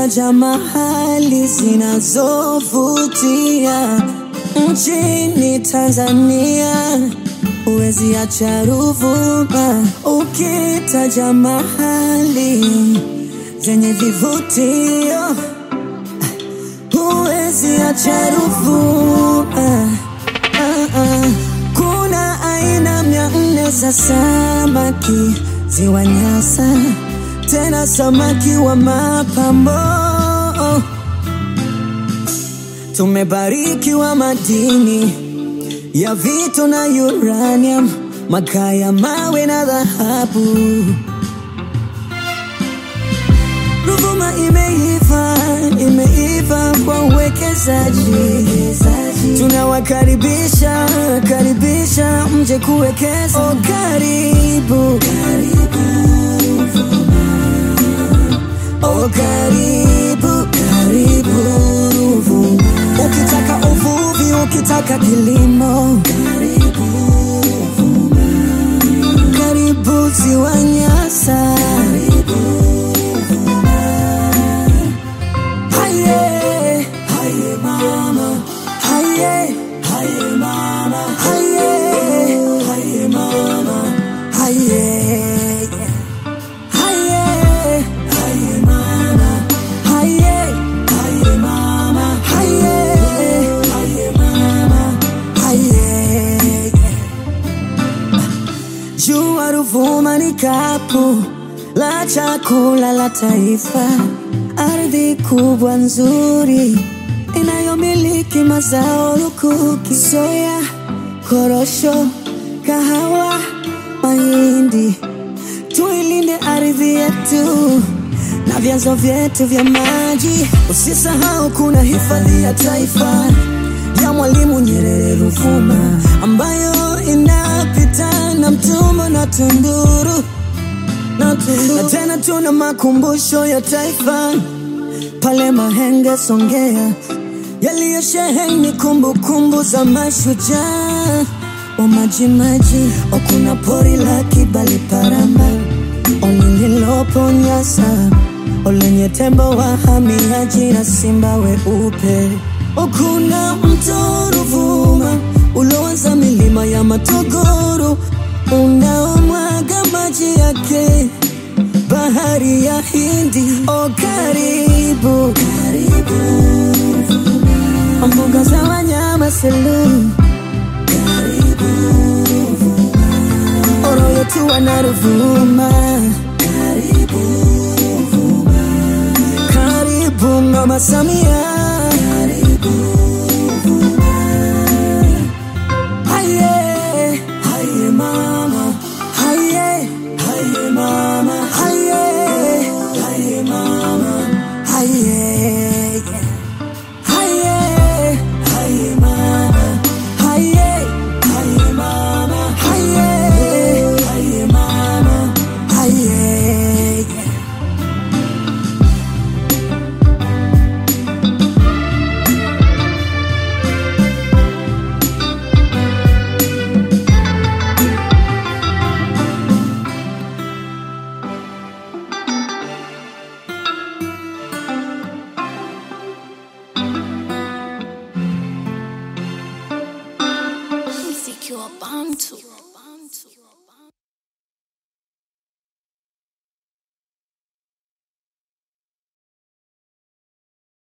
Ukitaja mahali zinazovutia nchini Tanzania, huwezi acha Ruvuma. Ukitaja mahali zenye vivutio, huwezi acha Ruvuma. Kuna aina 400 za samaki ziwa Nyasa, tena samaki wa mapambo. Tumebarikiwa madini ya vito na uranium, makaa ya mawe na dhahabu. Ruvuma imeiva kwa uwekezaji. Tunawakaribisha mje kuwekeza. Oh, karibu oh, karibu Ruvuma. Ukitaka uvuvi, ukitaka kilimo, karibu Ruvuma. Karibu ziwa Nyasa, karibu Ruvuma. Haye, haye mama, haye, haye mama, haye, haye mama, haye. Jua Ruvuma ni kapu la chakula la taifa, ardhi kubwa nzuri inayomiliki mazao lukuki, soya, korosho, kahawa, mahindi. Tuilinde ardhi yetu na vyanzo vyetu vya maji. Usisahau kuna hifadhi ya taifa ya Mwalimu Nyerere Ruvuma, ambayo inapita na Mtumbo na Tunduru. Na tena tuna makumbusho ya taifa pale Mahenge, Songea, yaliyosheheni kumbukumbu za mashujaa wa Majimaji. Kuna pori la Kibali Paramba lililopo Nyasa, lenye tembo wahamiaji na simba weupe. Kuna mto Ruvuma uloanza milima ya Matogoro, unaomwaga maji yake bahari ya Hindi. Oh, karibu Ruvuma. Mbuga za wanyama Selous, karibu Ruvuma. Oroyo Tuwa na Ruvuma, karibu Ruvuma. Karibu Mama Samia, karibu Ruvuma. Haye, haye mama, haye, haye mama, haye, haye mama, haye, haye, haye mama, haye, haye mama, haye, haye mama, haye. Mziki wa Bantu.